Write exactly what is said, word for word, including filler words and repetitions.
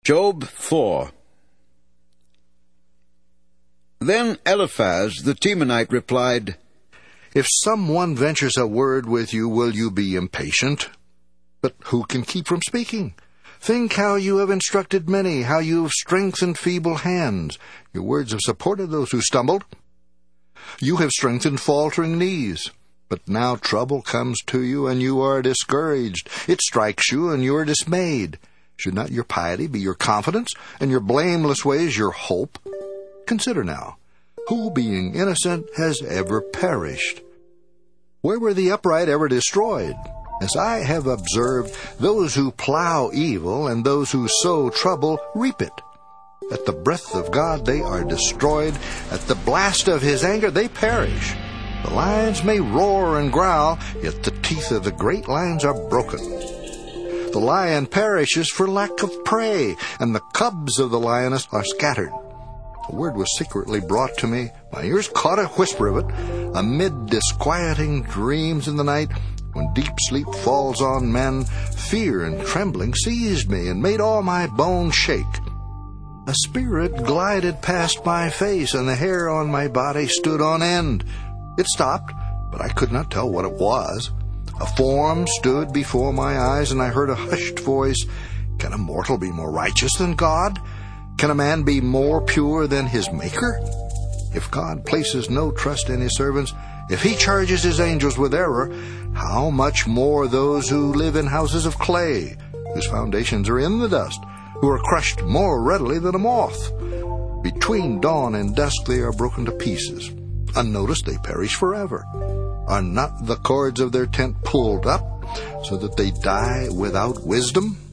Job four. Then Eliphaz the Temanite replied, If someone ventures a word with you, will you be impatient? But who can keep from speaking? Think how you have instructed many, how you have strengthened feeble hands. Your words have supported those who stumbled. You have strengthened faltering knees. But now trouble comes to you, and you are discouraged. It strikes you, and you are dismayed. Should not your piety be your confidence, and your blameless ways your hope? Consider now, who being innocent has ever perished? Where were the upright ever destroyed? As I have observed, those who plow evil and those who sow trouble reap it. At the breath of God they are destroyed. At the blast of his anger they perish. The lions may roar and growl, yet the teeth of the great lions are broken. The lion perishes for lack of prey, and the cubs of the lioness are scattered. A word was secretly brought to me. My ears caught a whisper of it. Amid disquieting dreams in the night, when deep sleep falls on men, fear and trembling seized me and made all my bones shake. A spirit glided past my face, and the hair on my body stood on end. It stopped, but I could not tell what it was. A form stood before my eyes, and I heard a hushed voice. Can a mortal be more righteous than God? Can a man be more pure than his Maker? If God places no trust in his servants, if he charges his angels with error, how much more those who live in houses of clay, whose foundations are in the dust, who are crushed more readily than a moth? Between dawn and dusk they are broken to pieces. Unnoticed they perish forever. Are not the cords of their tent pulled up, so that they die without wisdom?